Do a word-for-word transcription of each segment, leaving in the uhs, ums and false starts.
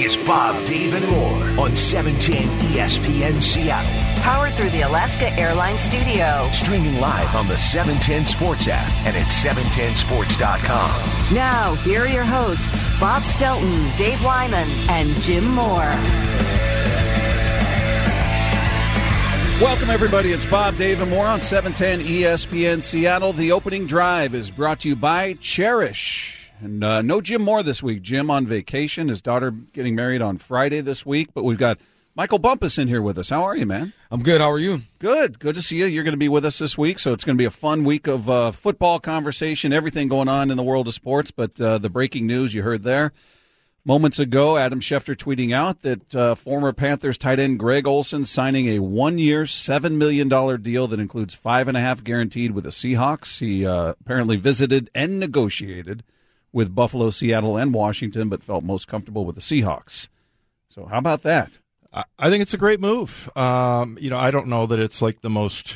is Bob, Dave, and More on seven ten E S P N Seattle. Powered through the Alaska Airlines Studio. Streaming live on the seven ten Sports app and at seven ten sports dot com. Now, here are your hosts, Bob Stelton, Dave Wyman, and Jim Moore. Welcome, everybody. It's Bob, Dave, and More on seven ten E S P N Seattle. The opening drive is brought to you by Cherish. And uh, no Jim Moore this week. Jim on vacation. His daughter getting married on Friday this week. But we've got Michael Bumpus in here with us. How are you, man? I'm good. How are you? Good. Good to see you. You're going to be with us this week, so it's going to be a fun week of uh, football conversation, everything going on in the world of sports. But uh, the breaking news you heard there moments ago, Adam Schefter tweeting out that uh, former Panthers tight end Greg Olsen signing a one-year, seven million dollars deal that includes five and a half guaranteed with the Seahawks. He uh, apparently visited and negotiated with Buffalo, Seattle, and Washington, but felt most comfortable with the Seahawks. So how about that? I think it's a great move. Um, you know, I don't know that it's like the most,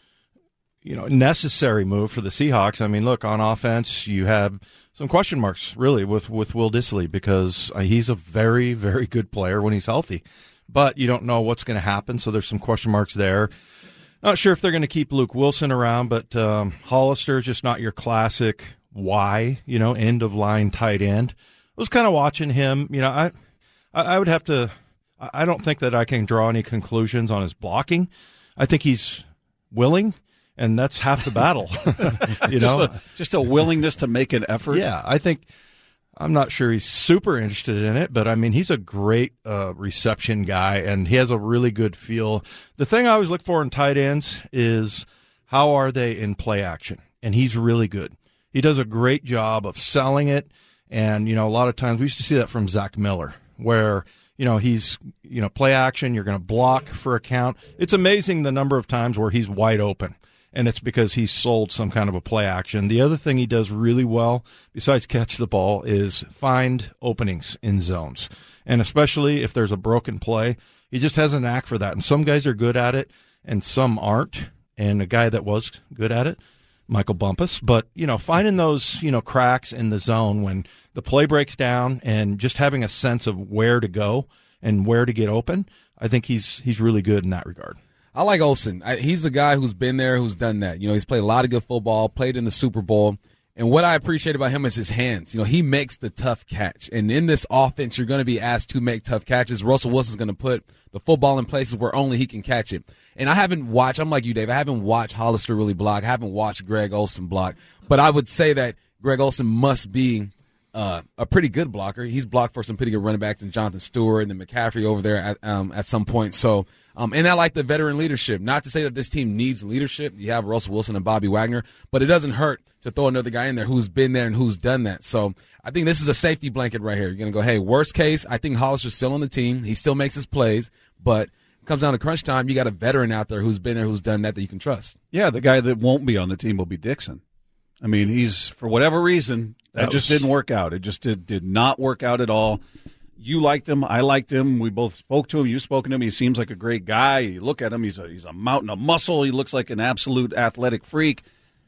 you know, necessary move for the Seahawks. I mean, look, on offense, you have some question marks, really, with, with Will Dissly, because he's a very, very good player when he's healthy. But you don't know what's going to happen, so there's some question marks there. Not sure if they're going to keep Luke Wilson around, but um, Hollister is just not your classic why, you know, end-of-line tight end. I was kind of watching him. You know, I, I would have to – I don't think that I can draw any conclusions on his blocking. I think he's willing, and that's half the battle. you know, just a, just a willingness to make an effort. Yeah, I think I'm not sure he's super interested in it, but I mean, he's a great uh, reception guy, and he has a really good feel. The thing I always look for in tight ends is how are they in play action, and he's really good. He does a great job of selling it, and you know, a lot of times we used to see that from Zach Miller, where you know, he's, you know, play action, you're going to block for a count. It's amazing the number of times where he's wide open, and it's because he's sold some kind of a play action. The other thing he does really well, besides catch the ball, is find openings in zones. And especially if there's a broken play, he just has a knack for that. And some guys are good at it, and some aren't. And a guy that was good at it, Michael Bumpus. But, you know, finding those, you know, cracks in the zone when the play breaks down and just having a sense of where to go and where to get open, I think he's he's really good in that regard. I like Olsen. I, he's a guy who's been there, who's done that. You know, he's played a lot of good football, played in the Super Bowl. And what I appreciate about him is his hands. You know, he makes the tough catch. And in this offense, you're going to be asked to make tough catches. Russell Wilson's going to put the football in places where only he can catch it. And I haven't watched, I'm like you, Dave, I haven't watched Hollister really block. I haven't watched Greg Olsen block. But I would say that Greg Olsen must be uh, a pretty good blocker. He's blocked for some pretty good running backs, and Jonathan Stewart and then McCaffrey over there at, um, at some point. So, um, and I like the veteran leadership. Not to say that this team needs leadership. You have Russell Wilson and Bobby Wagner, but it doesn't hurt to throw another guy in there who's been there and who's done that. So I think this is a safety blanket right here. You're going to go, hey, worst case, I think Hollister's still on the team. He still makes his plays, but comes down to crunch time, you got a veteran out there who's been there, who's done that, that you can trust. Yeah, the guy that won't be on the team will be Dixon. I mean, he's, for whatever reason, that, that just was... didn't work out. It just did, did not work out at all. You liked him. I liked him. We both spoke to him. You've spoken to him. He seems like a great guy. You look at him. He's a, he's a mountain of muscle. He looks like an absolute athletic freak.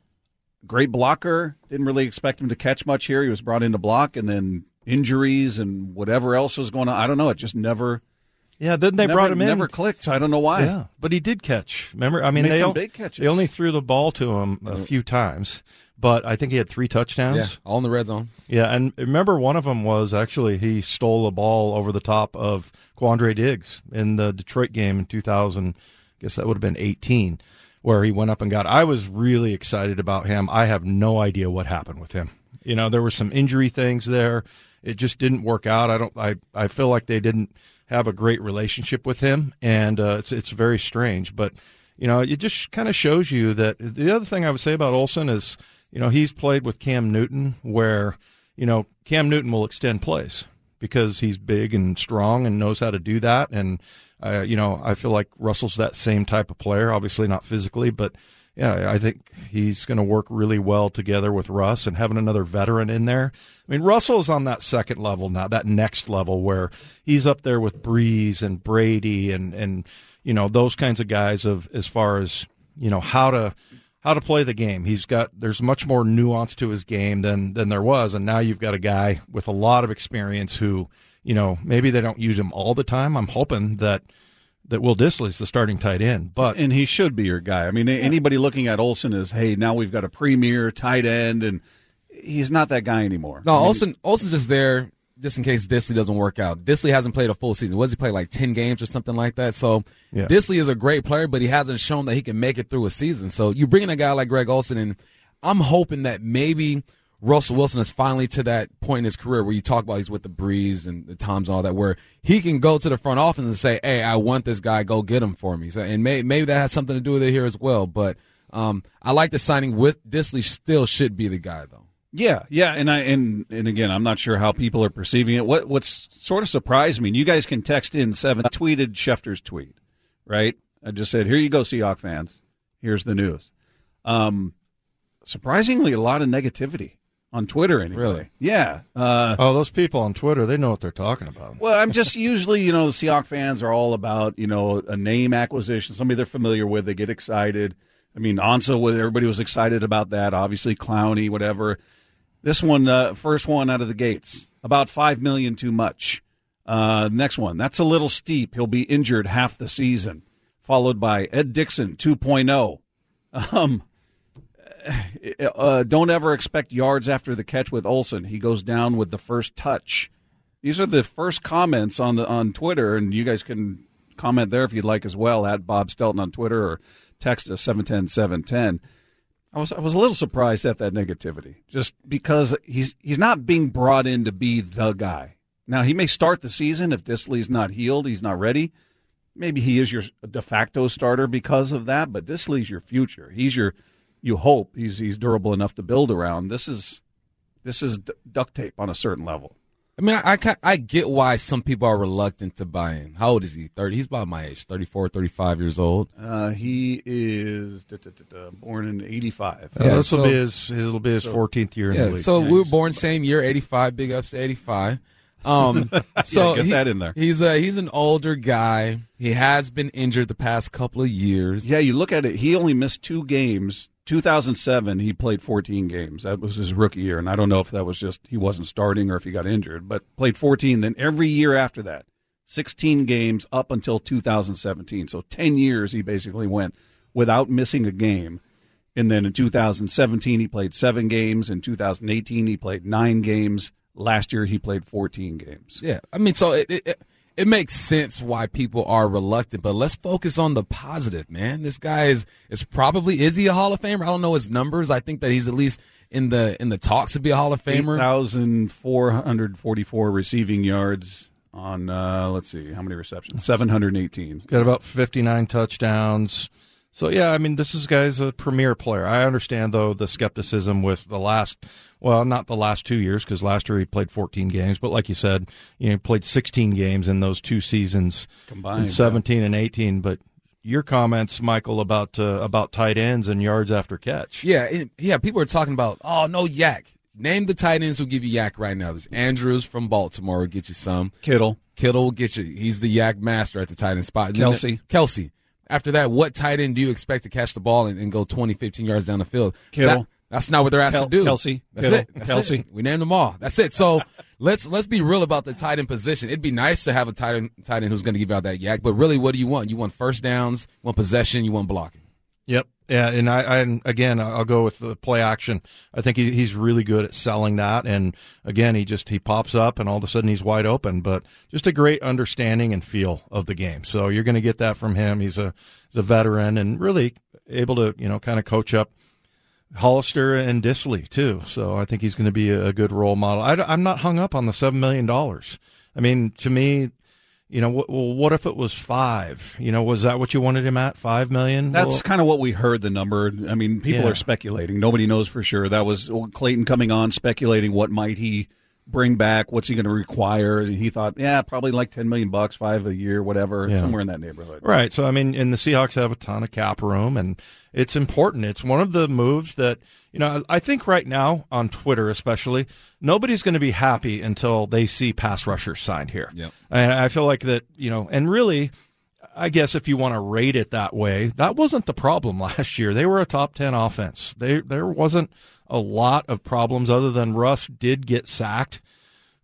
Great blocker. Didn't really expect him to catch much here. He was brought in to block, and then injuries and whatever else was going on. I don't know. It just never Yeah, then they never, brought him in. Never clicked. I don't know why. Yeah, but he did catch. Remember? I mean, Made they, some o- big catches. they only threw the ball to him a few times, but I think he had three touchdowns. Yeah, all in the red zone. Yeah, and remember one of them was actually he stole the ball over the top of Quandre Diggs in the Detroit game in two thousand. I guess that would have been eighteen, where he went up and got. I was really excited about him. I have no idea what happened with him. You know, there were some injury things there. It just didn't work out. I don't. I, I feel like they didn't have a great relationship with him, and uh, it's it's very strange. But you know, it just kind of shows you that. The other thing I would say about Olsen is, you know, he's played with Cam Newton, where you know Cam Newton will extend plays because he's big and strong and knows how to do that. And uh, you know, I feel like Russell's that same type of player. Obviously not physically, but yeah, I think he's going to work really well together with Russ, and having another veteran in there. I mean, Russell's on that second level now, that next level where he's up there with Breeze and Brady and, and you know, those kinds of guys of as far as, you know, how to how to play the game. He's got there's much more nuance to his game than than there was, and now you've got a guy with a lot of experience who you know, maybe they don't use him all the time. I'm hoping that that Will Dissly's the starting tight end, but and he should be your guy. I mean, yeah. anybody looking at Olsen as, hey, now we've got a premier tight end, and he's not that guy anymore. No, I mean, Olsen Olsen's just there just in case Dissly doesn't work out. Dissly hasn't played a full season. What does he play, like ten games or something like that? So yeah. Dissly is a great player, but he hasn't shown that he can make it through a season. So you bring in a guy like Greg Olsen, and I'm hoping that maybe Russell Wilson is finally to that point in his career where you talk about he's with the Breeze and the Toms and all that, where he can go to the front office and say, hey, I want this guy, go get him for me. So, and may, maybe that has something to do with it here as well. But um, I like the signing with Dissly. Still should be the guy, though. Yeah, yeah, and I and and again, I'm not sure how people are perceiving it. What what's sort of surprised me, and you guys can text in seven. I tweeted Schefter's tweet, right? I just said, here you go, Seahawks fans. Here's the news. Um, surprisingly, a lot of negativity on Twitter, anyway. Really? Yeah. Uh, oh, those people on Twitter, they know what they're talking about. Well, I'm just usually, you know, the Seahawks fans are all about, you know, a name acquisition, somebody they're familiar with. They get excited. I mean, Ansah, everybody was excited about that. Obviously, Clowney, whatever. This one, uh, first one out of the gates, about five million dollars too much. Uh, next one, that's a little steep. He'll be injured half the season. Followed by Ed Dickson two point oh. Um, uh, don't ever expect yards after the catch with Olsen. He goes down with the first touch. These are the first comments on the on Twitter, and you guys can comment there if you'd like as well, at Bob Stelton on Twitter, or text us seven ten seven ten. I was I was a little surprised at that negativity, just because he's he's not being brought in to be the guy. Now, he may start the season if Dissly's not healed, he's not ready. Maybe he is your de facto starter because of that, but Dissly's your future. He's your, you hope he's he's durable enough to build around. This is this is d- duct tape on a certain level. I mean, I, I, I get why some people are reluctant to buy in. How old is he? thirty He's about my age, thirty-four, thirty-five years old. Uh, he is da, da, da, da, born in eighty-five. Yeah, this will so, be his. It'll be his fourteenth year in yeah, the league. So yeah, we were born same year, eighty-five. Big ups to eighty-five. Um, so yeah, get he, that in there. He's a he's an older guy. He has been injured the past couple of years. Yeah, you look at it. He only missed two games. two thousand seven, he played fourteen games. That was his rookie year, and I don't know if that was just he wasn't starting or if he got injured, but played fourteen. Then every year after that, sixteen games up until two thousand seventeen. So ten years he basically went without missing a game. And then in two thousand seventeen, he played seven games. In two thousand eighteen, he played nine games. Last year, he played fourteen games. Yeah, I mean, so it, it it makes sense why people are reluctant, but let's focus on the positive, man. This guy is is probably is he a Hall of Famer? I don't know his numbers. I think that he's at least in the in the talks to be a Hall of Famer. eight thousand four hundred forty-four receiving yards on uh, let's see how many receptions. seven hundred eighteen. Got about fifty-nine touchdowns. So, yeah, I mean, this is guy's a premier player. I understand, though, the skepticism with the last, well, not the last two years, because last year he played fourteen games. But like you said, you know, he played sixteen games in those two seasons, combined, seventeen yeah. and eighteen. But your comments, Michael, about uh, about tight ends and yards after catch. Yeah, it, yeah. People are talking about, oh, no yak. Name the tight ends who give you yak right now. There's Andrews from Baltimore will get you some. Kittle. Kittle will get you. He's the yak master at the tight end spot. Kelsey. Kelsey. After that, what tight end do you expect to catch the ball and, and go twenty, fifteen yards down the field? Kittle. That, that's not what they're asked Kel- to do. Kelsey. That's Kittle. it. That's Kelsey. it. We named them all. That's it. So let's let's be real about the tight end position. It'd be nice to have a tight end, tight end who's going to give out that yak, but really, what do you want? You want first downs, you want possession, you want blocking. Yep. Yeah, and I, I again, I'll go with the play action. I think he, he's really good at selling that. And again, he just he pops up, and all of a sudden he's wide open. But just a great understanding and feel of the game. So you're going to get that from him. He's a he's a veteran and really able to you know kind of coach up Hollister and Dissly too. So I think he's going to be a good role model. I, I'm not hung up on the seven million dollars. I mean, to me. You know, well, what if it was five? You know, was that what you wanted him at? Five million? That's well, kind of what we heard the number. I mean, people yeah. are speculating. Nobody knows for sure. That was Clayton coming on, speculating what might he bring back, what's he going to require. And he thought, yeah, probably like ten million bucks, five a year, whatever, yeah. somewhere in that neighborhood. Right. So, I mean, and the Seahawks have a ton of cap room, and it's important. It's one of the moves that, you know, I think right now on Twitter especially, nobody's going to be happy until they see pass rushers signed here. Yep. And I feel like that, you know, and really, I guess if you want to rate it that way, that wasn't the problem last year. They were a top ten offense. They, there wasn't a lot of problems other than Russ did get sacked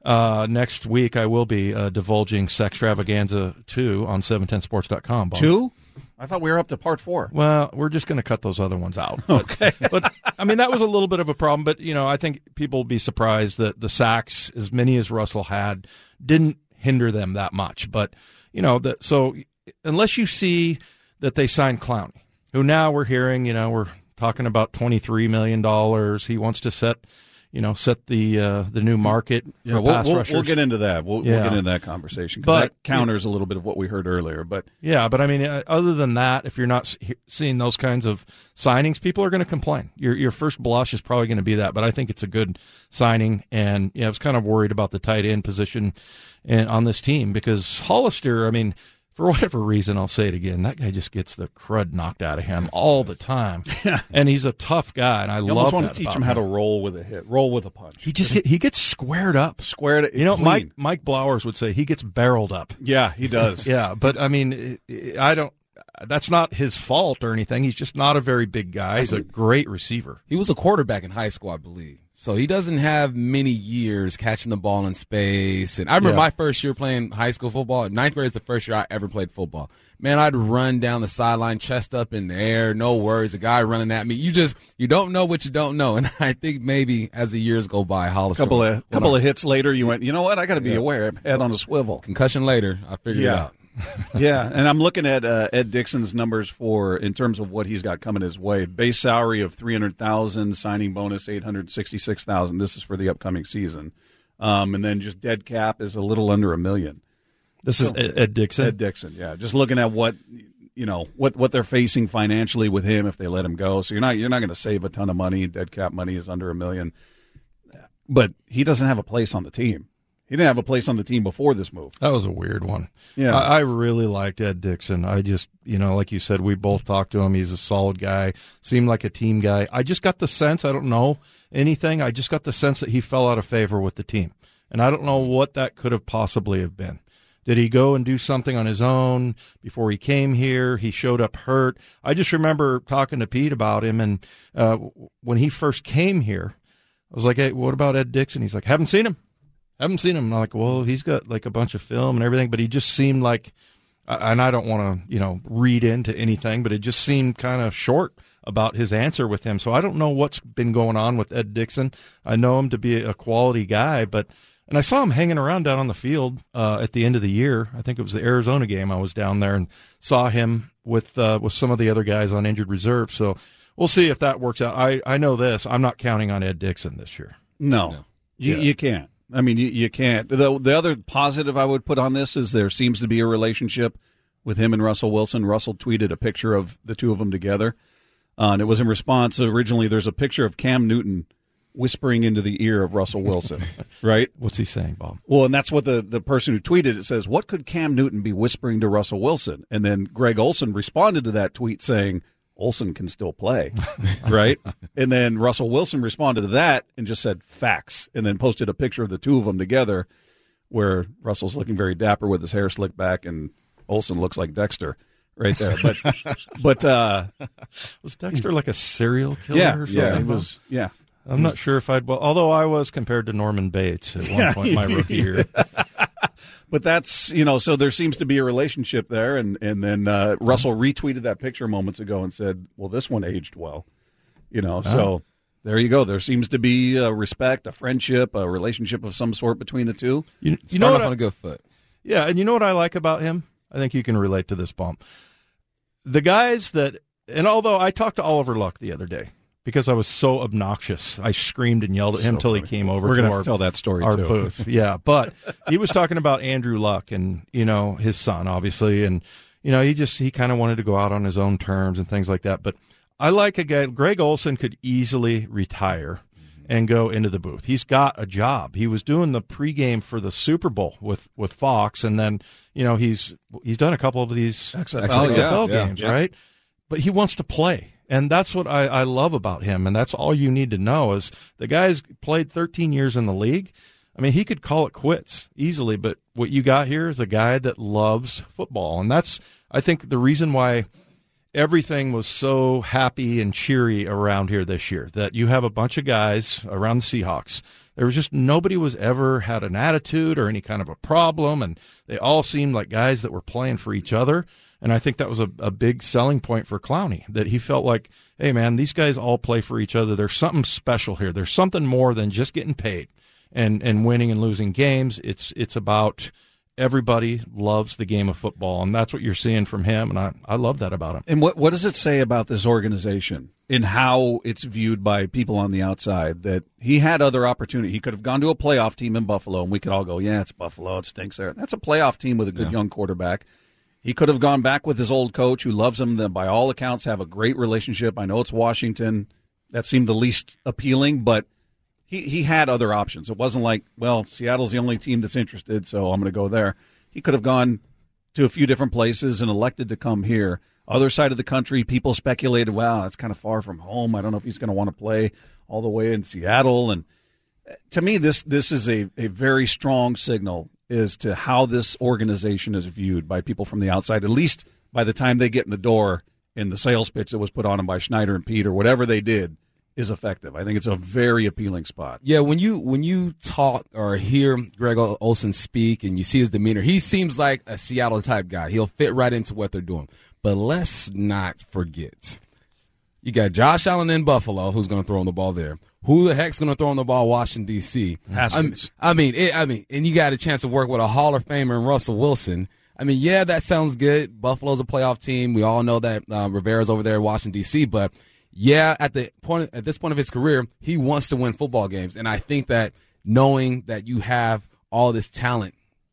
Uh, next week, I will be uh, divulging Sextravaganza two on seven ten sports dot com. Bob. Two? I thought we were up to part four. Well, we're just going to cut those other ones out. But, Okay. but, I mean, that was a little bit of a problem. But, you know, I think people will be surprised that the sacks, as many as Russell had, didn't hinder them that much. But, you know, the, so unless you see that they signed Clowney, who now we're hearing, you know, we're talking about twenty-three million dollars. He wants to set, you know, set the uh, the new market for Yeah, we'll, pass we'll, rushers. we'll get into that. We'll, Yeah. we'll get into that conversation. 'Cause But- that counters a little bit of what we heard earlier. But Yeah, but I mean, uh, other than that, if you're not s- he- seeing those kinds of signings, people are going to complain. Your your first blush is probably going to be that, but I think it's a good signing. And yeah, I was kind of worried about the tight end position and, on this team because Hollister, I mean, for whatever reason, I'll say it again, that guy just gets the crud knocked out of him all the time. Yeah. And he's a tough guy, and I you love almost want that to teach about him how to roll with a hit, roll with a punch. He just get, he gets squared up. Squared it. You know, clean. Mike Mike Blowers would say he gets barreled up. Yeah, he does. Yeah, but I mean, I don't. That's not his fault or anything. He's just not a very big guy. He's a great receiver. He was a quarterback in high school, I believe. So he doesn't have many years catching the ball in space. And I remember Yeah. my first year playing high school football. Ninth grade is the first year I ever played football. Man, I'd run down the sideline, chest up in the air, no worries. A guy running at me. You just you don't know what you don't know. And I think maybe as the years go by, Hollister. couple of went couple on- of hits later, you went, you know what? I got to be Yeah. aware. Head on a swivel. concussion later. I figured it Yeah. out. Yeah, and I'm looking at uh, Ed Dixon's numbers for in terms of what he's got coming his way. Base salary of three hundred thousand, signing bonus eight hundred sixty-six thousand. This is for the upcoming season, um, and then just dead cap is a little under a million. This is Ed, Ed Dixon. Ed Dixon, yeah. Just looking at what you know what what they're facing financially with him if they let him go. So you're not you're not going to save a ton of money. Dead cap money is under a million, but he doesn't have a place on the team. He didn't have a place on the team before this move. That was a weird one. Yeah. I, I really liked Ed Dixon. I just, you know, like you said, we both talked to him. He's a solid guy, seemed like a team guy. I just got the sense, I don't know anything, I just got the sense that he fell out of favor with the team. And I don't know what that could have possibly have been. Did he go and do something on his own before he came here? He showed up hurt. I just remember talking to Pete about him, and uh, when he first came here, I was like, hey, what about Ed Dixon? He's like, haven't seen him. Haven't seen him. I'm like, well, he's got like a bunch of film and everything, but he just seemed like, and I don't want to, you know, read into anything, but it just seemed kind of short about his answer with him. So I don't know what's been going on with Ed Dixon. I know him to be a quality guy, but, and I saw him hanging around down on the field uh, at the end of the year. I think it was the Arizona game. I was down there and saw him with uh, with some of the other guys on injured reserve. So we'll see if that works out. I, I know this. I'm not counting on Ed Dixon this year. No, No. You, Yeah. you can't. I mean, you, you can't. The, the other positive I would put on this is there seems to be a relationship with him and Russell Wilson. Russell tweeted a picture of the two of them together, uh, and it was in response. Originally, there's a picture of Cam Newton whispering into the ear of Russell Wilson, right? What's he saying, Bob? Well, and that's what the, the person who tweeted it says, what could Cam Newton be whispering to Russell Wilson? And then Greg Olson responded to that tweet saying, Olson can still play, right? And then Russell Wilson responded to that and just said facts, and then posted a picture of the two of them together where Russell's looking very dapper with his hair slicked back and Olson looks like Dexter right there. But, but uh, Was Dexter like a serial killer yeah, or something? yeah, he was, yeah. I'm not sure if I'd, well, although I was compared to Norman Bates at one Yeah, point my rookie year. But that's, you know, so there seems to be a relationship there. And, and then uh, Russell retweeted that picture moments ago and said, well, this one aged well. You know, so there you go. There seems to be a respect, a friendship, a relationship of some sort between the two. You, you Start know off what on I, a good foot. yeah, and you know what I like about him? I think you can relate to this, Bump. The guys that, and although I talked to Oliver Luck the other day because I was so obnoxious, I screamed and yelled at him until he came over We're to going to our have to tell that story, our too. booth. Yeah, but he was talking about Andrew Luck and, you know, his son, obviously. And, you know, he just, he kind of wanted to go out on his own terms and things like that. But I like a guy, Greg Olson could easily retire and go into the booth. He's got a job. He was doing the pregame for the Super Bowl with, with Fox. And then, you know, he's, he's done a couple of these X F L, X F L yeah, games, yeah. right? But he wants to play. And that's what I, I love about him, and that's all you need to know is the guy's played thirteen years in the league. I mean, he could call it quits easily, but what you got here is a guy that loves football, and that's, I think, the reason why everything was so happy and cheery around here this year, that you have a bunch of guys around the Seahawks There was just nobody was ever had an attitude or any kind of a problem, and they all seemed like guys that were playing for each other. And I think that was a, a big selling point for Clowney, that he felt like, hey, man, these guys all play for each other. There's something special here. There's something more than just getting paid and, and winning and losing games. It's it's about everybody loves the game of football, and that's what you're seeing from him, and I, I love that about him. And what what does it say about this organization in how it's viewed by people on the outside, that he had other opportunity? He could have gone to a playoff team in Buffalo, and we could all go, yeah, it's Buffalo, it stinks there. That's a playoff team with a good yeah. young quarterback. He could have gone back with his old coach who loves him, that by all accounts have a great relationship. I know it's Washington. That seemed the least appealing, but he, he had other options. It wasn't like, well, Seattle's the only team that's interested, so I'm going to go there. He could have gone to a few different places and elected to come here. Other side of the country, people speculated, wow, that's kind of far from home. I don't know if he's going to want to play all the way in Seattle. And to me, this this is a, a very strong signal as to how this organization is viewed by people from the outside, at least by the time they get in the door in the sales pitch that was put on them by Schneider and Pete or whatever they did is effective. I think it's a very appealing spot. Yeah, when you when you talk or hear Greg Olsen speak and you see his demeanor, he seems like a Seattle-type guy. He'll fit right into what they're doing. But let's not forget, you got Josh Allen in Buffalo, who's going to throw him the ball there. Who the heck's going to throw him the ball in Washington, D C? Haskins. I mean, it, I mean, and you got a chance to work with a Hall of Famer in Russell Wilson. I mean, yeah, that sounds good. Buffalo's a playoff team. We all know that uh, Rivera's over there in Washington, D C, but yeah, at the point at this point of his career, he wants to win football games. And I think that knowing that you have all this talent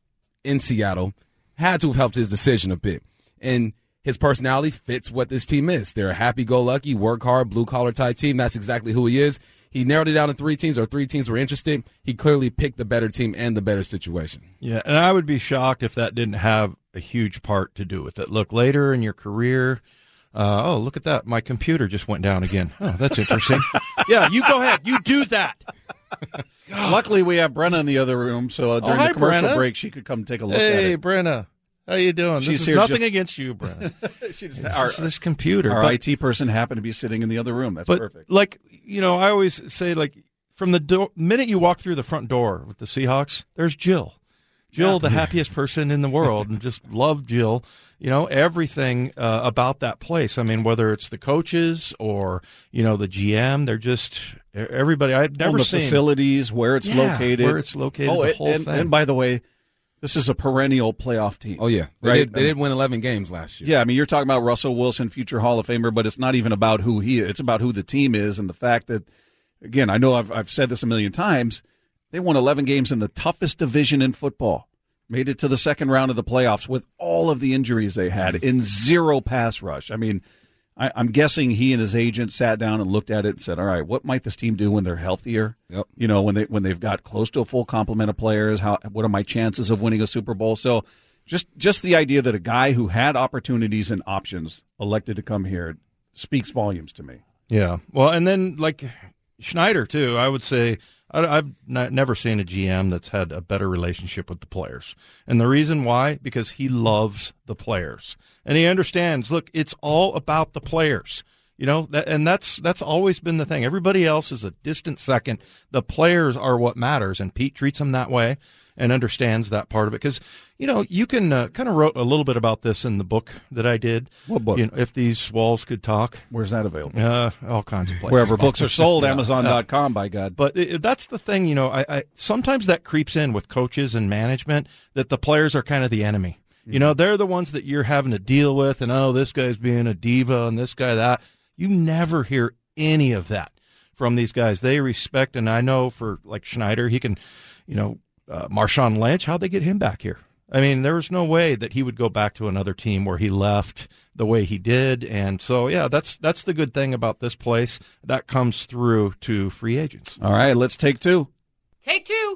in Seattle had to have helped his decision a bit. And his personality fits what this team is. They're a happy-go-lucky, work-hard, blue-collar type team. That's exactly who he is. He narrowed it down to three teams, or three teams were interested. He clearly picked the better team and the better situation. Yeah, and I would be shocked if that didn't have a huge part to do with it. Look, later in your career, uh, oh, look at that. My computer just went down again. Oh, that's interesting. Yeah, you go ahead. You do that. Luckily, we have Brenna in the other room, so uh, during oh, hi, the commercial Brenna. break, she could come take a look hey, at it. Hey, Brenna. How you doing? She's this is here nothing just, against you, Brenna. she just, it's our, just this computer. Our but, I T person happened to be sitting in the other room. That's but, perfect. Like, you know, I always say, like, from the do- minute you walk through the front door with the Seahawks, there's Jill. Jill, yeah. the happiest person in the world, and just love Jill. You know, everything uh, about that place. I mean, whether it's the coaches or, you know, the G M, they're just everybody. I've never All the seen facilities, where it's yeah, located. Where it's located, oh, the it, whole and, thing. And by the way, this is a perennial playoff team. Oh, yeah. They, right? did, they I mean, did win eleven games last year. Yeah, I mean, you're talking about Russell Wilson, future Hall of Famer, but it's not even about who he is. It's about who the team is and the fact that, again, I know I've, I've said this a million times, they won eleven games in the toughest division in football, made it to the second round of the playoffs with all of the injuries they had in zero pass rush. I mean, I, I'm guessing he and his agent sat down and looked at it and said, all right, what might this team do when they're healthier? Yep. You know, when, they, when they've got close to a full complement of players, how what are my chances of winning a Super Bowl? So just, just the idea that a guy who had opportunities and options elected to come here speaks volumes to me. Yeah. Well, and then, like, Schneider, too, I would say I, I've not, never seen a G M that's had a better relationship with the players. And the reason why, because he loves the players. And he understands, look, it's all about the players. You know, that, and that's that's always been the thing. Everybody else is a distant second. The players are what matters, and Pete treats them that way and understands that part of it. Because, you know, you can uh, kind of wrote a little bit about this in the book that I did. What book? You know, If These Walls Could Talk. Where's that available? Uh, all kinds of places. Wherever books are sold, yeah. Amazon dot com, by God. But it, that's the thing, you know, I, I sometimes that creeps in with coaches and management, that the players are kind of the enemy. You know, they're the ones that you're having to deal with, and, oh, this guy's being a diva and this guy that. You never hear any of that from these guys. They respect, and I know for, like, Schneider, he can, you know, uh, Marshawn Lynch, how'd they get him back here? I mean, there was no way that he would go back to another team where he left the way he did. And so, yeah, that's that's the good thing about this place. That comes through to free agents. All right, let's take two. Take two.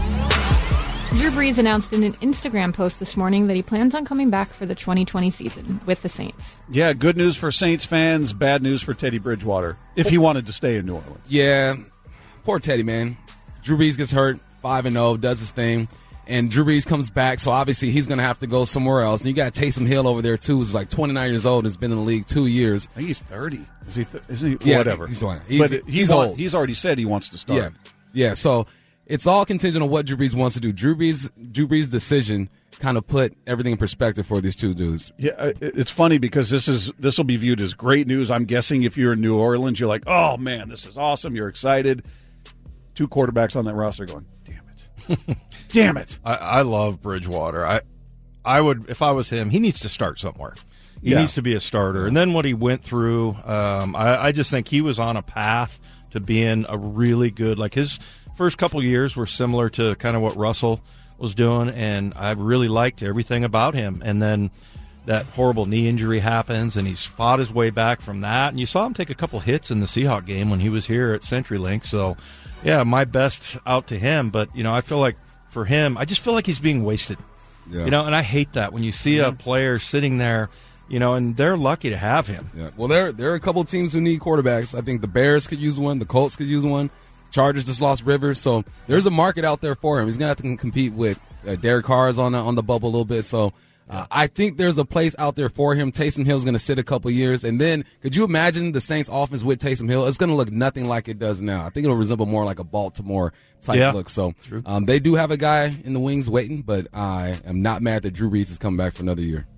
Drew Brees announced in an Instagram post this morning that he plans on coming back for the twenty twenty season with the Saints. Yeah, good news for Saints fans, bad news for Teddy Bridgewater, if he wanted to stay in New Orleans. Yeah, poor Teddy, man. Drew Brees gets hurt, five and oh, does his thing, and Drew Brees comes back, so obviously he's going to have to go somewhere else. And you got Taysom Hill over there, too, who's like twenty-nine years old, has been in the league two years. I think he's thirty. Is he? Th- is he? Yeah, Whatever. He's doing it. He's, but he's, he's, old. He's already said he wants to start. Yeah, yeah. So it's all contingent on what Drew Brees wants to do. Drew Brees, Drew Brees' decision kind of put everything in perspective for these two dudes. Yeah, it's funny because this is this will be viewed as great news. I'm guessing if you're in New Orleans, you're like, oh, man, this is awesome. You're excited. Two quarterbacks on that roster going, damn it. Damn it. I, I love Bridgewater. I, I would, if I was him, he needs to start somewhere. He Yeah. needs to be a starter. And then what he went through, um, I, I just think he was on a path to being a really good, like his first couple years were similar to kind of what Russell was doing, and I really liked everything about him. And then that horrible knee injury happens, and he's fought his way back from that. And you saw him take a couple hits in the Seahawks game when he was here at CenturyLink. So, yeah, my best out to him. But, you know, I feel like for him, I just feel like he's being wasted. Yeah. You know, and I hate that when you see a player sitting there, you know, and they're lucky to have him. Yeah. Well, there there are a couple teams who need quarterbacks. I think the Bears could use one. The Colts could use one. Chargers just lost Rivers, so there's a market out there for him. He's gonna have to compete with uh, Derek Carr's on the, on the bubble a little bit. So uh, I think there's a place out there for him. Taysom Hill's gonna sit a couple years, and then could you imagine the Saints' offense with Taysom Hill? It's gonna look nothing like it does now. I think it'll resemble more like a Baltimore type Yeah. look. So um, they do have a guy in the wings waiting, but I am not mad that Drew Brees is coming back for another year.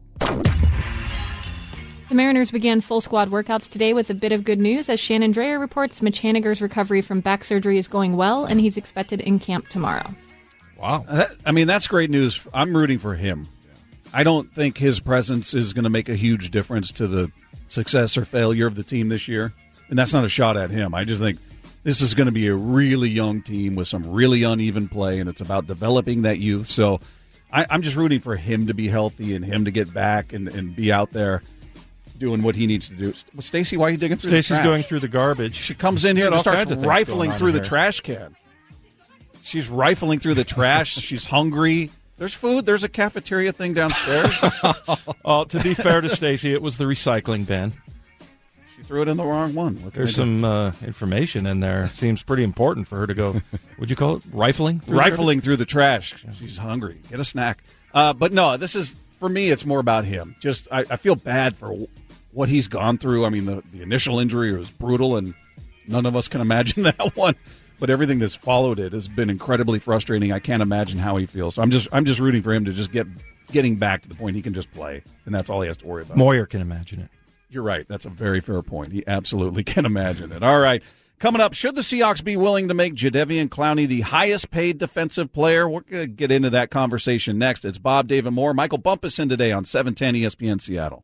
The Mariners began full squad workouts today with a bit of good news as Shannon Dreyer reports Mitch Haniger's recovery from back surgery is going well and he's expected in camp tomorrow. Wow. That, I mean, that's great news. I'm rooting for him. I don't think his presence is going to make a huge difference to the success or failure of the team this year. And that's not a shot at him. I just think this is going to be a really young team with some really uneven play, and it's about developing that youth. So I, I'm just rooting for him to be healthy and him to get back and, and be out there doing what he needs to do. Stacey, why are you digging through Stacey's the trash? going through the garbage. She comes in here and Got all starts kinds of things rifling going on through in the here. trash can. She's rifling through the trash. She's hungry. There's food. There's a cafeteria thing downstairs. Oh, to be fair to Stacey, it was the recycling bin. She threw it in the wrong one. What can There's I do? some uh, information in there. Seems pretty important for her to go, what'd you call it, rifling? through the rifling through the trash. She's hungry. Get a snack. Uh, but no, this is, for me, it's more about him. Just, I, I feel bad for w- what he's gone through. I mean, the, the initial injury was brutal, and none of us can imagine that one. But everything that's followed it has been incredibly frustrating. I can't imagine how he feels. So I'm just, I'm just rooting for him to just get getting back to the point he can just play, and that's all he has to worry about. Moyer can imagine it. You're right. That's a very fair point. He absolutely can imagine it. All right. Coming up, should the Seahawks be willing to make Jadeveon Clowney the highest-paid defensive player? We're going to get into that conversation next. It's Bob, David Moore, Michael Bumpus in today on seven ten E S P N Seattle.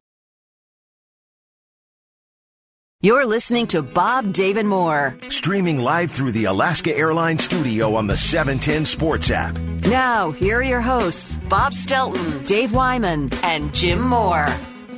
You're listening to Bob, David Moore. Streaming live through the Alaska Airlines studio on the seven ten Sports app. Now, here are your hosts, Bob Stelton, Dave Wyman, and Jim Moore.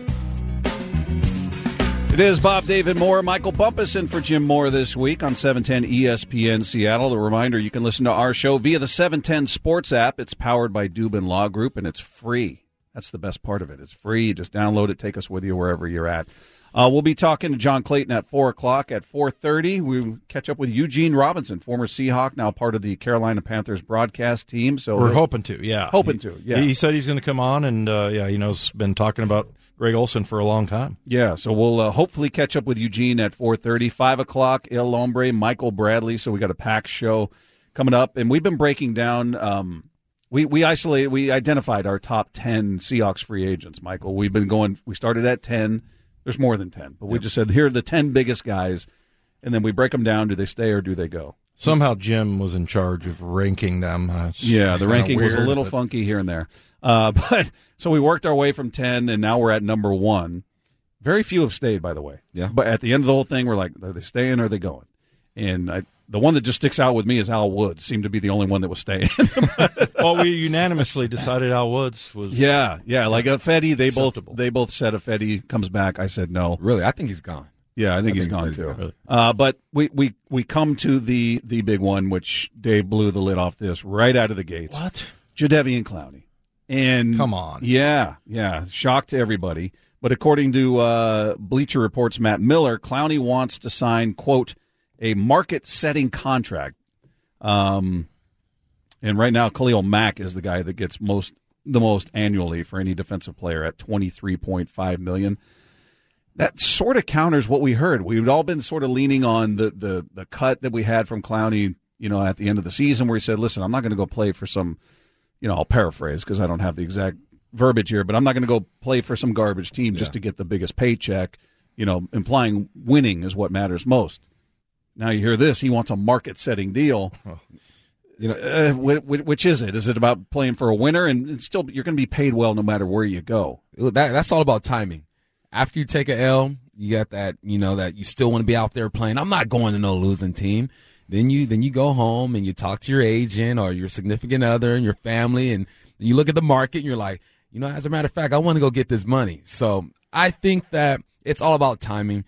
It is Bob, David Moore, Michael Bumpus in for Jim Moore this week on seven ten E S P N Seattle. A reminder, you can listen to our show via the seven ten Sports app. It's powered by Dubin Law Group, and it's free. That's the best part of it. It's free. Just download it. Take us with you wherever you're at. Uh, we'll be talking to John Clayton at four o'clock. At four thirty, we catch up with Eugene Robinson, former Seahawk, now part of the Carolina Panthers broadcast team. So We're hoping to, yeah. Hoping he, to, yeah. He said he's going to come on, and, uh, yeah, you know, he's been talking about Greg Olson for a long time. Yeah, so we'll uh, hopefully catch up with Eugene at four thirty. five o'clock, Il Hombre, Michael Bradley. So we got a packed show coming up. And we've been breaking down um, – we, we isolated – we identified our top ten Seahawks free agents, Michael. We've been going – we started at ten. There's more than ten. But we yep. just said, here are the ten biggest guys. And then we break them down. Do they stay or do they go? Somehow Jim was in charge of ranking them. Uh, yeah, the ranking weird, was a little but... funky here and there. Uh, but so we worked our way from ten, and now we're at number one. Very few have stayed, by the way. Yeah. But at the end of the whole thing, we're like, are they staying or are they going? And I, the one that just sticks out with me is Al Woods. Seemed to be the only one that was staying. Well, we unanimously decided Al Woods was. Yeah, yeah. Like Fetty, they both acceptable. they both said if Fetty comes back. I said no. Really, I think he's gone. Yeah, I think I he's think gone he's too. gone. Uh, but we, we, we come to the, the big one, which Dave blew the lid off this right out of the gates. What? Jadeveon Clowney. And Come on. Yeah, yeah. Shock to everybody. But according to uh, Bleacher Report's Matt Miller, Clowney wants to sign, quote, a market-setting contract. Um, and right now, Khalil Mack is the guy that gets most the most annually for any defensive player at twenty-three point five million dollars. That sort of counters what we heard. We've all been sort of leaning on the, the, the cut that we had from Clowney you know, at the end of the season where he said, listen, I'm not going to go play for some, you know, I'll paraphrase because I don't have the exact verbiage here, but I'm not going to go play for some garbage team just Yeah. to to get the biggest paycheck, you know, implying winning is what matters most. Now you hear this, he wants a market-setting deal. Oh. You know, uh, which, which is it? Is it about playing for a winner? And it's still, you're going to be paid well no matter where you go. That, that's all about timing. After you take a L, you got that, you know, that you still want to be out there playing. I'm not going to no losing team. Then you then you go home and you talk to your agent or your significant other and your family, and you look at the market and you're like, you know, as a matter of fact, I want to go get this money. So I think that it's all about timing.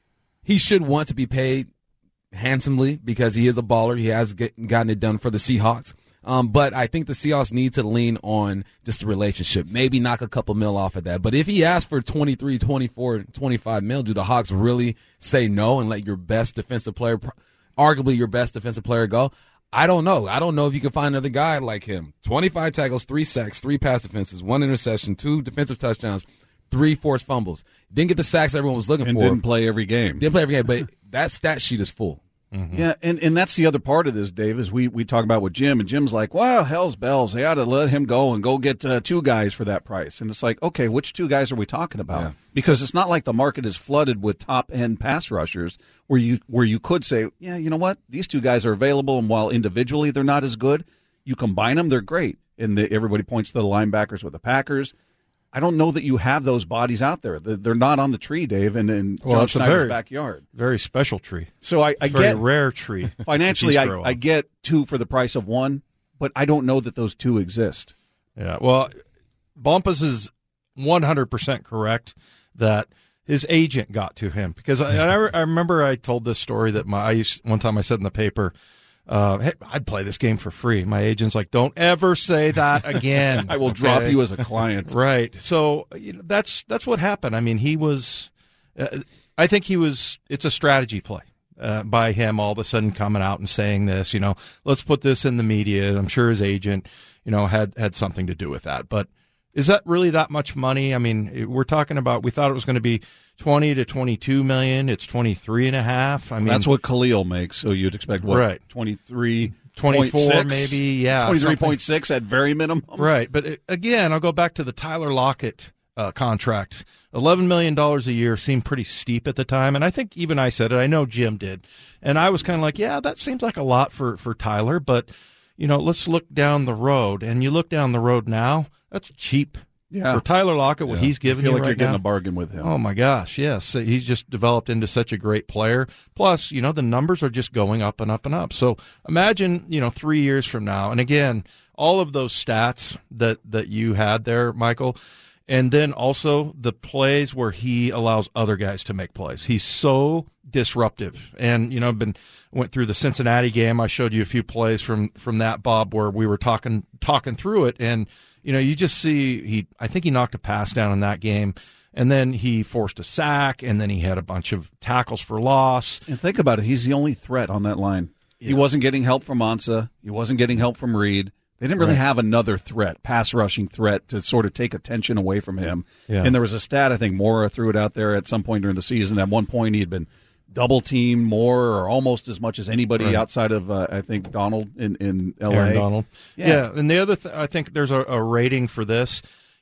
He should want to be paid handsomely because he is a baller. He has get, gotten it done for the Seahawks. Um, but I think the Seahawks need to lean on just the relationship, maybe knock a couple mil off of that. But if he asks for twenty-three, twenty-four, twenty-five mil, do the Hawks really say no and let your best defensive player, arguably your best defensive player, go? I don't know. I don't know if you can find another guy like him. twenty-five tackles, three sacks, three pass defenses, one interception, two defensive touchdowns, three forced fumbles. Didn't get the sacks everyone was looking and for. didn't play every game. Didn't play every game, but that stat sheet is full. Mm-hmm. Yeah, and, and that's the other part of this, Dave, is we, we talk about with Jim, and Jim's like, well, hell's bells. They ought to let him go and go get uh, two guys for that price. And it's like, okay, which two guys are we talking about? Yeah. Because it's not like the market is flooded with top-end pass rushers where you where you could say, yeah, you know what? These two guys are available, and while individually they're not as good, you combine them, they're great. And the, everybody points to the linebackers with the Packers. I don't know that you have those bodies out there. They're not on the tree, Dave, in, in Well, John it's a Schneider's very- backyard. Very special tree. So I, I Very get rare tree. financially, that I, these grow I on. get two for the price of one, but I don't know that those two exist. Yeah, well, Bumpus is one hundred percent correct that his agent got to him because I, I, I remember I told this story that my I used one time I said in the paper, uh, hey, I'd play this game for free. My agent's like, don't ever say that again. I will drop okay? you as a client. Right. So you know, that's that's what happened. I mean, he was. Uh, I think he was. It's a strategy play uh, by him. All of a sudden, coming out and saying this. You know, let's put this in the media. I'm sure his agent, you know, had had something to do with that. But is that really that much money? I mean, we're talking about. We thought it was going to be twenty to twenty-two million. It's twenty-three and a half. I mean, That's what Khalil makes. So you'd expect what? Right. twenty-three, twenty-four maybe. Yeah, twenty-three point six at very minimum. Right. But uh, again, I'll go back to the Tyler Lockett uh, contract. eleven million dollars a year seemed pretty steep at the time. And I think even I said it. I know Jim did. And I was kind of like, yeah, that seems like a lot for, for Tyler. But, you know, let's look down the road. And you look down the road now, that's cheap. Yeah. For Tyler Lockett, what Yeah. he's giving I feel you like right you're getting now, a bargain with him. oh, my gosh, yes. He's just developed into such a great player. Plus, you know, the numbers are just going up and up and up. So imagine, you know, three years from now. And again, all of those stats that, that you had there, Michael, and then also the plays where he allows other guys to make plays. He's so disruptive. And, you know, I've been went through the Cincinnati game. I showed you a few plays from, from that, Bob, where we were talking talking through it. And, you know, you just see he I think he knocked a pass down in that game. And then he forced a sack, and then he had a bunch of tackles for loss. And think about it. He's the only threat on that line. Yeah. He wasn't getting help from Ansah. He wasn't getting help from Reed. They didn't really Right. have another threat, pass rushing threat, to sort of take attention away from him. Yeah. And there was a stat, I think Mora threw it out there at some point during the season. At one point, he had been double teamed more or almost as much as anybody Right. outside of, uh, I think, Donald in, in L A. Aaron Donald. Yeah. Yeah. And the other, th- I think there's a, a rating for this.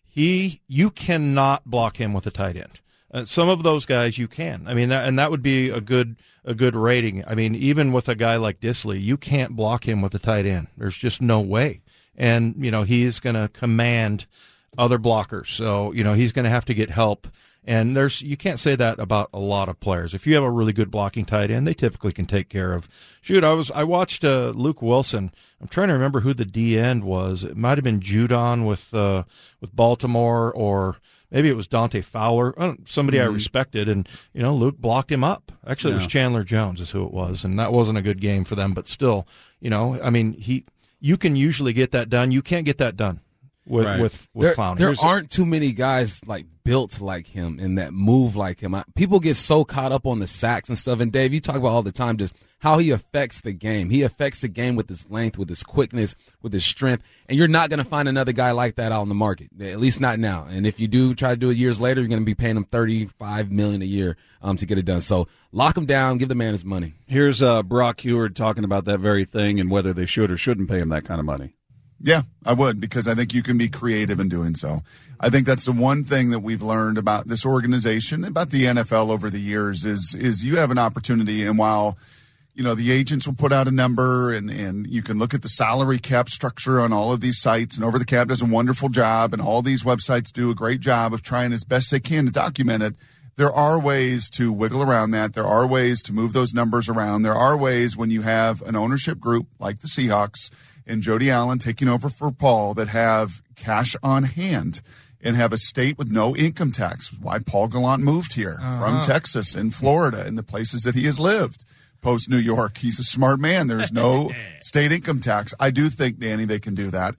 He, you cannot block him with a tight end. Uh, some of those guys you can. I mean, that, and that would be a good, a good rating. I mean, even with a guy like Disley, you can't block him with a tight end. There's just no way. And, you know, he's going to command other blockers. So, you know, he's going to have to get help. And there's, you can't say that about a lot of players. If you have a really good blocking tight end, they typically can take care of. Shoot, I was, I watched uh, Luke Wilson. I'm trying to remember who the D end was. It might have been Judon with, uh, with Baltimore, or maybe it was Dante Fowler, uh, somebody Mm-hmm. I respected. And, you know, Luke blocked him up. Actually, it Yeah. was Chandler Jones is who it was. And that wasn't a good game for them, but still, you know, I mean, he, you can usually get that done. You can't get that done with, Right. with, with There, Clowney. there Here's- aren't too many guys like built like him and that move like him. I, people get so caught up on the sacks and stuff. And, Dave, you talk about all the time just how he affects the game. He affects the game with his length, with his quickness, with his strength. And you're not going to find another guy like that out in the market, at least not now. And if you do try to do it years later, you're going to be paying him thirty-five million dollars a year um, to get it done. So lock him down, give the man his money. Here's uh, Brock Heward talking about that very thing and whether they should or shouldn't pay him that kind of money. Yeah, I would, because I think you can be creative in doing so. I think that's the one thing that we've learned about this organization, about the N F L over the years, is is you have an opportunity, and while you know the agents will put out a number, and, and you can look at the salary cap structure on all of these sites, and Over the Cap does a wonderful job, and all these websites do a great job of trying as best they can to document it. There are ways to wiggle around that. There are ways to move those numbers around. There are ways when you have an ownership group like the Seahawks and Jody Allen taking over for Paul that have cash on hand and have a state with no income tax. Why Paul Gallant moved here uh-huh. from Texas and Florida and the places that he has lived post New York. He's a smart man. There's no state income tax. I do think, Danny, they can do that.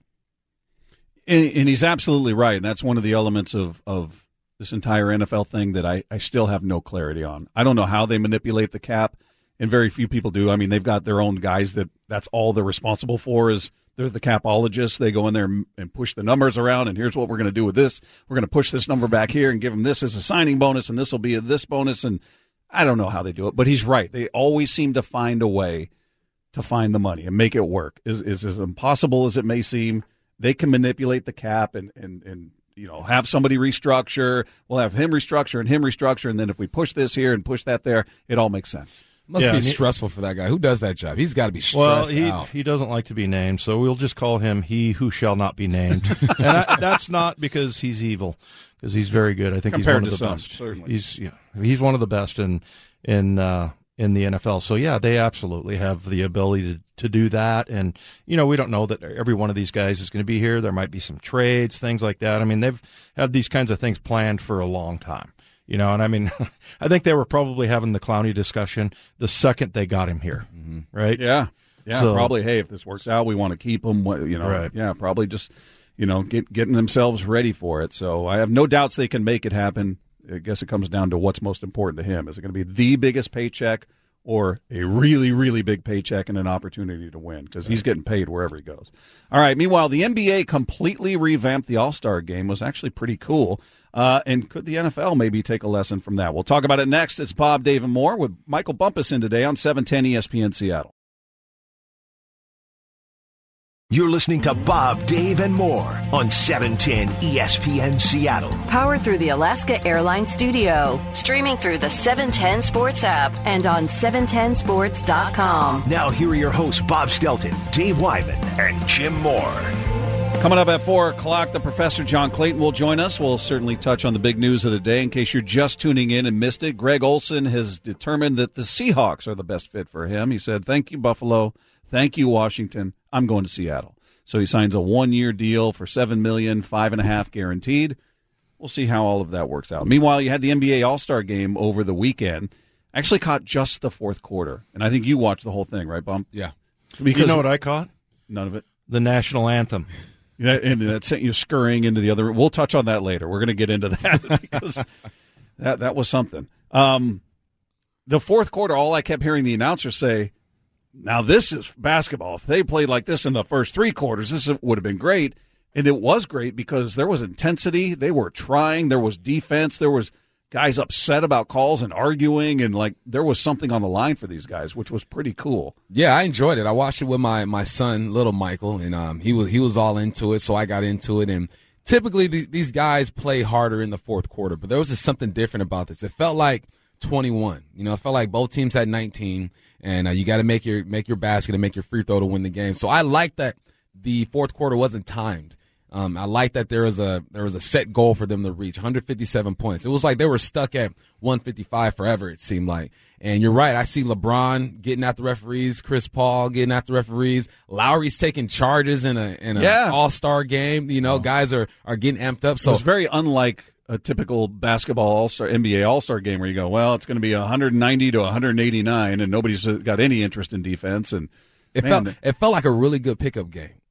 And, and he's absolutely right. And that's one of the elements of, of this entire N F L thing that I, I still have no clarity on. I don't know how they manipulate the cap. And very few people do. I mean, they've got their own guys that that's all they're responsible for is they're the capologists. They go in there and push the numbers around, and here's what we're going to do with this. We're going to push this number back here and give them this as a signing bonus, and this will be a this bonus. And I don't know how they do it, but he's right. They always seem to find a way to find the money and make it work. Is is as impossible as it may seem, they can manipulate the cap and, and, and you know, have somebody restructure. We'll have him restructure and him restructure, and then if we push this here and push that there, it all makes sense. Must yeah, be he, stressful for that guy. Who does that job? He's got to be stressed well, he, out. he doesn't like to be named, so we'll just call him He Who Shall Not Be Named. And I, that's not because he's evil, because he's very good. I think Compared he's one of the some, best. Certainly. He's yeah, he's one of the best in in uh, in the N F L. So yeah, they absolutely have the ability to to do that. And you know, we don't know that every one of these guys is going to be here. There might be some trades, things like that. I mean, they've had these kinds of things planned for a long time. You know, and I mean, I think they were probably having the Clowney discussion the second they got him here, mm-hmm. right? Yeah, yeah, so, probably. Hey, if this works out, we want to keep him. You know, right. yeah, probably just you know get, getting themselves ready for it. So I have no doubts they can make it happen. I guess it comes down to what's most important to him. Is it going to be the biggest paycheck or a really, really big paycheck and an opportunity to win? Because he's getting paid wherever he goes. All right. Meanwhile, the N B A completely revamped the All-Star game. Was actually pretty cool. Uh, and could the N F L maybe take a lesson from that? We'll talk about it next. It's Bob, Dave, and More with Michael Bumpus in today on seven ten E S P N Seattle. You're listening to Bob, Dave, and More on seven ten E S P N Seattle. Powered through the Alaska Airlines Studio. Streaming through the seven ten Sports app and on seven ten sports dot com. Now here are your hosts, Bob Stelton, Dave Wyman, and Jim Moore. Coming up at four o'clock, the Professor John Clayton will join us. We'll certainly touch on the big news of the day. In case you're just tuning in and missed it, Greg Olson has determined that the Seahawks are the best fit for him. He said, thank you, Buffalo. Thank you, Washington. I'm going to Seattle. So he signs a one-year deal for seven million dollars, five and a half guaranteed. We'll see how all of that works out. Meanwhile, you had the N B A All-Star game over the weekend. I actually caught just the fourth quarter, and I think you watched the whole thing, right, Bump? Yeah. Because you know what I caught? None of it. The national anthem. Yeah, and that sent you scurrying into the other room. We'll touch on that later. We're going to get into that because that that was something. Um, the fourth quarter, all I kept hearing the announcer say, now this is basketball. If they played like this in the first three quarters, this would have been great. And it was great because there was intensity. They were trying. There was defense. There was guys upset about calls and arguing, and like there was something on the line for these guys, which was pretty cool. Yeah, I enjoyed it. I watched it with my, my son, little Michael, and um, he was he was all into it, so I got into it. And typically the, these guys play harder in the fourth quarter, but there was just something different about this. It felt like twenty-one. You know, it felt like both teams had nineteen, and uh, you got to make your make your basket and make your free throw to win the game. So I like that the fourth quarter wasn't timed. Um, I like that there was a there was a set goal for them to reach, one hundred fifty-seven points. It was like they were stuck at one fifty-five forever, it seemed like. And you're right, I see LeBron getting at the referees, Chris Paul getting at the referees, Lowry's taking charges in a in an yeah. all-star game. You know, oh. guys are, are getting amped up. So it's very unlike a typical basketball all-star, N B A all-star game where you go, well, it's going to be one ninety to one eighty-nine, and nobody's got any interest in defense. And it man, felt it felt like a really good pickup game.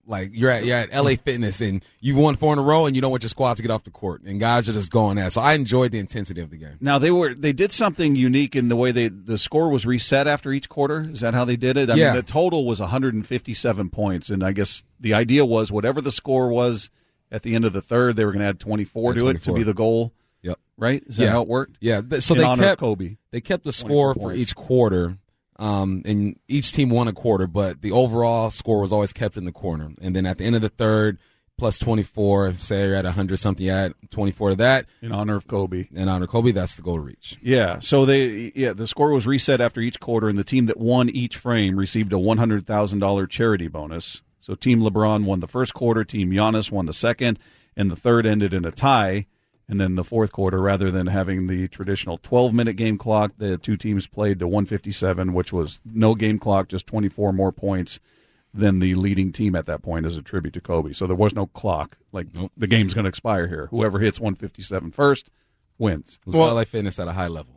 Like you're at you're at L A Fitness and you won four in a row and you don't want your squad to get off the court and guys are just going at it. So I enjoyed the intensity of the game. Now they were they did something unique in the way they the score was reset after each quarter. Is that how they did it? I Yeah. mean, the total was one hundred fifty-seven points, and I guess the idea was whatever the score was at the end of the third, they were going to add twenty-four Yeah, to it to twenty-four. be the goal. Yep. Right? Is that Yeah. how it worked? Yeah. th- So In they honor of kept Kobe. They kept the score for points. each quarter. Um, and each team won a quarter, but the overall score was always kept in the corner. And then at the end of the third, plus twenty-four, say you're at one hundred something, you add twenty-four to that. In honor of Kobe. In honor of Kobe, that's the goal to reach. Yeah, so they yeah the score was reset after each quarter, and the team that won each frame received a one hundred thousand dollars charity bonus. So Team LeBron won the first quarter, Team Giannis won the second, and the third ended in a tie. And then the fourth quarter, rather than having the traditional twelve-minute game clock, the two teams played to one fifty-seven, which was no game clock, just twenty-four more points than the leading team at that point as a tribute to Kobe. So there was no clock. Like, Nope. the game's going to expire here. Whoever hits one fifty-seven first wins. It was Well- L A Fitness at a high level.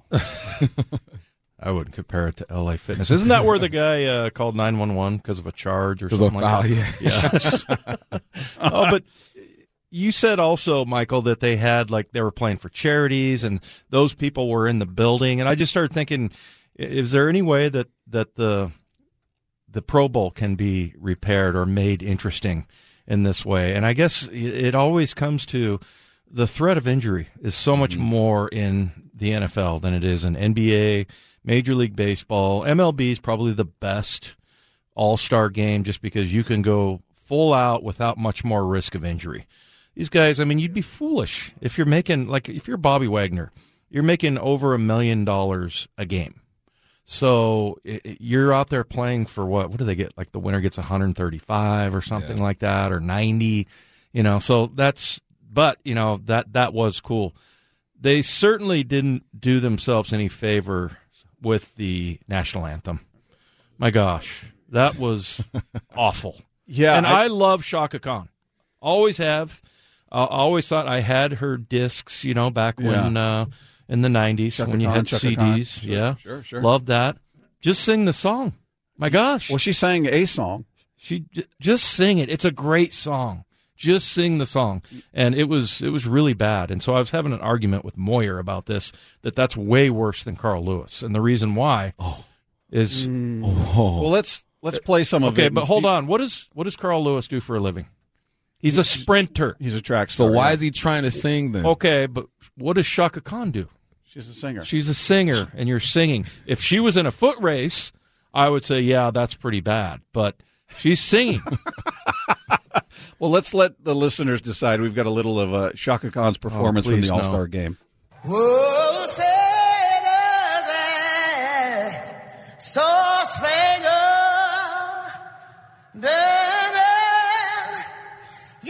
I wouldn't compare it to L A Fitness. Isn't that where the guy uh, called nine one one because of a charge or Because of something like foul, that? yeah. Yes. Oh, but you said also, Michael, that they had like they were playing for charities and those people were in the building, and I just started thinking, is there any way that that the the Pro Bowl can be repaired or made interesting in this way? And I guess it always comes to the threat of injury is so much more in the N F L than it is in N B A, Major League Baseball. M L B is probably the best all-star game just because you can go full out without much more risk of injury. These guys, I mean, you'd be foolish if you're making, like, if you're Bobby Wagner, you're making over a million dollars a game. So it, it- you're out there playing for what? What do they get? Like the winner gets one hundred thirty-five or something like that, or ninety. You know, so that's. But you know that that was cool. They certainly didn't do themselves any favor with the national anthem. My gosh, that was awful. Yeah, and I, I- love Shaka Khan. Always have. I uh, always thought I had her discs. You know, back when uh, in the nineties Shaka when you Khan, had Shaka C Ds. Khan. Sure, yeah, sure, sure. Loved that. Just sing the song. My gosh. Well, she sang a song. She j- just sing it. It's a great song. Just sing the song, and it was it was really bad. And so I was having an argument with Moyer about this. That that's way worse than Carl Lewis, and the reason why is Oh. Well, let's let's play some of okay. it. But hold on, what does what does Carl Lewis do for a living? He's a sprinter. He's a track So star. why yeah. is he trying to sing then? Okay, but what does Shaka Khan do? She's a singer. She's a singer, and you're singing. If she was in a foot race, I would say, yeah, that's pretty bad. But she's singing. Well, let's let the listeners decide. We've got a little of uh, Shaka Khan's performance from please, the no. All-Star game. Oh, say does that star-spangled banner, yeah,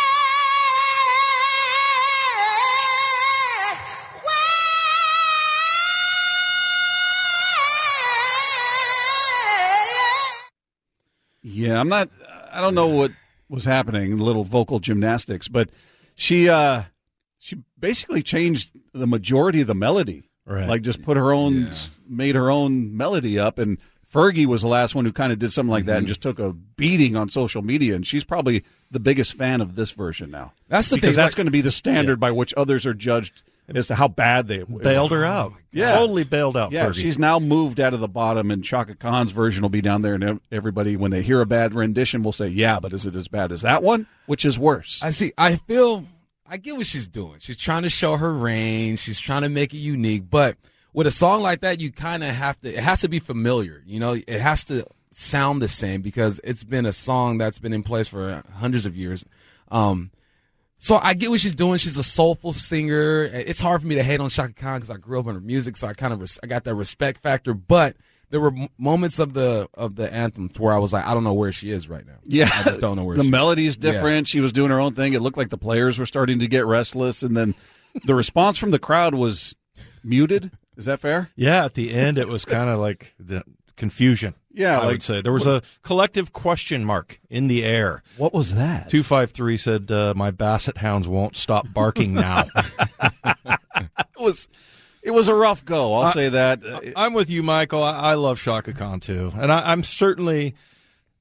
Yeah, I'm not. I don't know what was happening. Little vocal gymnastics, but she uh, she basically changed the majority of the melody. Right. Like just put her own, Yeah. made her own melody up, and Fergie was the last one who kind of did something like that and just took a beating on social media. And she's probably the biggest fan of this version now. That's the because thing, that's like- going to be the standard by which others are judged as to how bad they Bailed her out. Yeah. Totally bailed out Yeah, Fergie. she's now moved out of the bottom, and Chaka Khan's version will be down there, and ev- everybody, when they hear a bad rendition, will say, yeah, but is it as bad as that one? Which is worse? I see. I feel. I get what she's doing. She's trying to show her range. She's trying to make it unique. But with a song like that, you kind of have to. It has to be familiar. You know, it has to sound the same because it's been a song that's been in place for hundreds of years. Um, so I get what she's doing. She's a soulful singer. It's hard for me to hate on Chaka Khan because I grew up on her music, so I kind of res- I got that respect factor. But there were m- moments of the of the anthem where I was like, I don't know where she is right now. Yeah, I just don't know where the she is. melody's different. She was doing her own thing. It looked like the players were starting to get restless, and then the response from the crowd was muted. Is that fair? Yeah, at the end, it was kind of like the confusion. Yeah, I like- would say there was a collective question mark in the air. What was that? Two five three said, uh, "My Basset hounds won't stop barking now." It was, it was a rough go. I'll I- say that. I'm with you, Michael. I, I love Chaka Khan too, and I, I'm certainly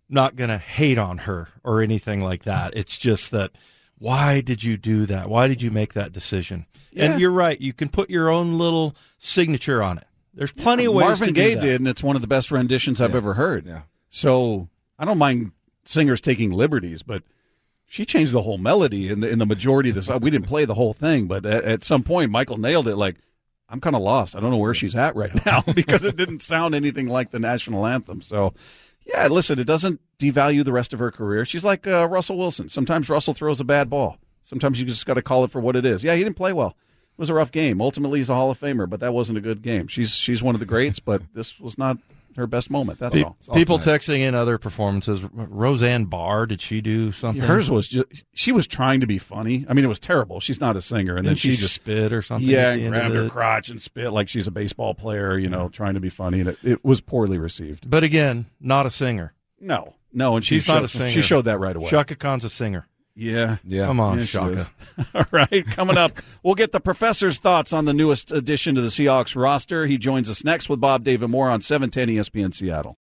not going to hate on her or anything like that. It's just that, why did you do that? Why did you make that decision? Yeah. And you're right. You can put your own little signature on it. There's plenty yeah, of ways Marvin to Gaye do that. did, and it's one of the best renditions I've Yeah. ever heard. Yeah. So I don't mind singers taking liberties, but she changed the whole melody in the in the majority of the song. We didn't play the whole thing, but at, at some point, Michael nailed it. Like, I'm kind of lost. I don't know where she's at right now because it didn't sound anything like the national anthem. So, yeah, listen, it doesn't devalue the rest of her career. She's like uh, Russell Wilson. Sometimes Russell throws a bad ball. Sometimes you just got to call it for what it is. Yeah, he didn't play well. It was a rough game. Ultimately, he's a Hall of Famer, but that wasn't a good game. She's she's one of the greats, but this was not her best moment. That's Pe- all. People texting in other performances. Roseanne Barr, did she do something? Hers was just, she was trying to be funny. I mean, it was terrible. She's not a singer. And then Didn't she, she just spit or something Yeah, at the and end of grabbed her it? crotch and spit like she's a baseball player, you know, trying to be funny. And it, it was poorly received. But again, not a singer. No, no. And she She's showed, not a singer. She showed that right away. Shaka Khan's a singer. Yeah. Yeah. Come on, Yeah, she Shaka. is. All right, coming up, we'll get the professor's thoughts on the newest addition to the Seahawks roster. He joins us next with Bob, Dave, and more on seven ten E S P N Seattle.